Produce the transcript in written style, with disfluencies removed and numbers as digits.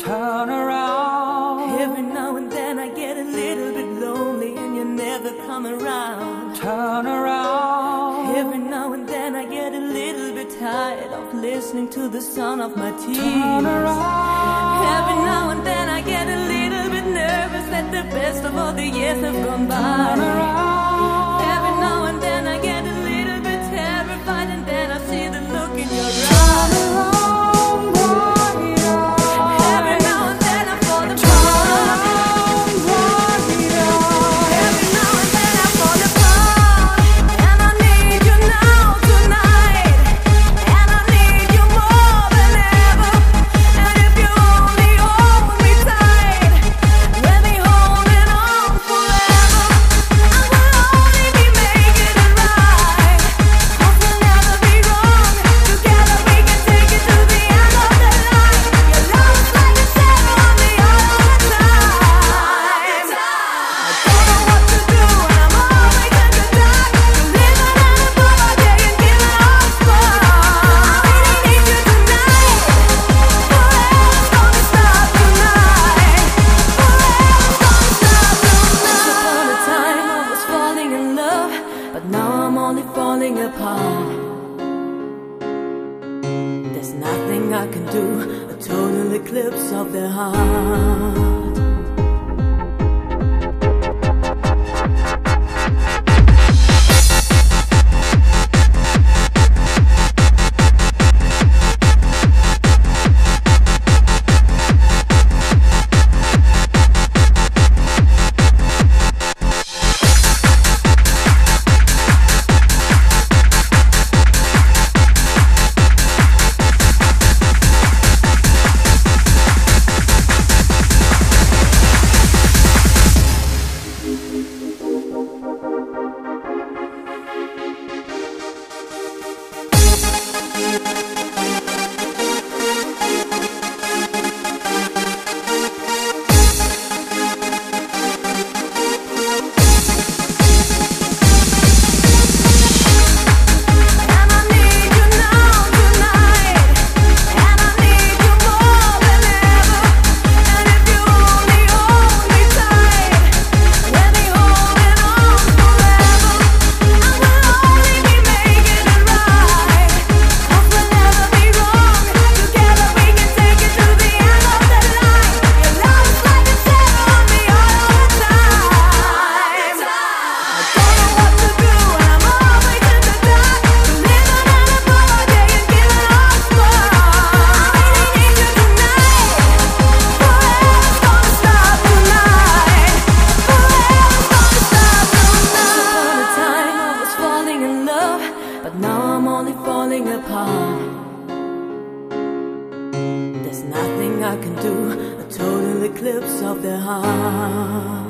turn around. Every now and then I get a little bit lonely and you never come around. Turn around. Every now and then I get a little bit tired of listening to the sound of my tears. Turn around. Every now and then I get a little bit nervous that the best of all the years have gone by. Turn around. Every now and then I get a little bit terrified and then I see the look in your eyes. Every now and then I fall apart. Every now and then I fall apart. And I need you now tonight. And I need you more than ever. And if you only hold me tight, let me hold it on forever. I will only be making it right. 'Cause we'll never be wrong. Together we can take it to the end of the line. Your love is like a shadow on me all the time. I don't know what to do and I'm always in the dark. Living in a bubble, and giving up spark. I really need you tonight. Forever's gonna stop tonight. Forever's gonna stop tonight. Once upon a time I was falling in love, but now I'm only falling apart. There's nothing I can do, a total eclipse of the heart. And I need you now tonight. And I need you more than ever. And if you only hold me tight, let me hold it on forever. I will only be making it right. 'Cause we'll never be wrong. Together we can take it to the end of the line. Your love is like a shadow on me all the time. I don't know what to do and I'm always in the dark. Living in a bubble, and giving up spark. I really need you tonight. Forever's gonna stop tonight. Forever's gonna stop tonight. Once upon a time I was falling in love, but now I'm only falling apart. There's nothing I can do, a total eclipse of the heart.